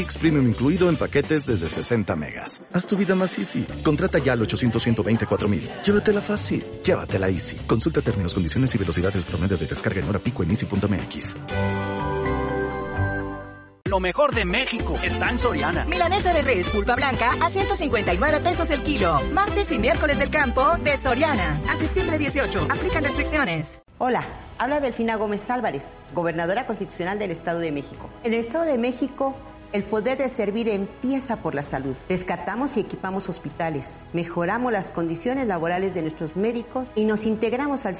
X Premium incluido en paquetes desde 60 megas. Haz tu vida más easy. Contrata ya al 800-124-1000. Llévatela fácil. Llévatela easy. Consulta términos, condiciones y velocidades promedio de descarga en hora pico en easy.mx. Lo mejor de México está en Soriana. Milanesa de res pulpa blanca a 159 pesos el kilo. Martes y miércoles del campo de Soriana. A septiembre 18. Aplican restricciones. Hola, habla Delfina Gómez Álvarez, gobernadora constitucional del Estado de México. En el Estado de México, el poder de servir empieza por la salud. Rescatamos y equipamos hospitales, mejoramos las condiciones laborales de nuestros médicos y nos integramos al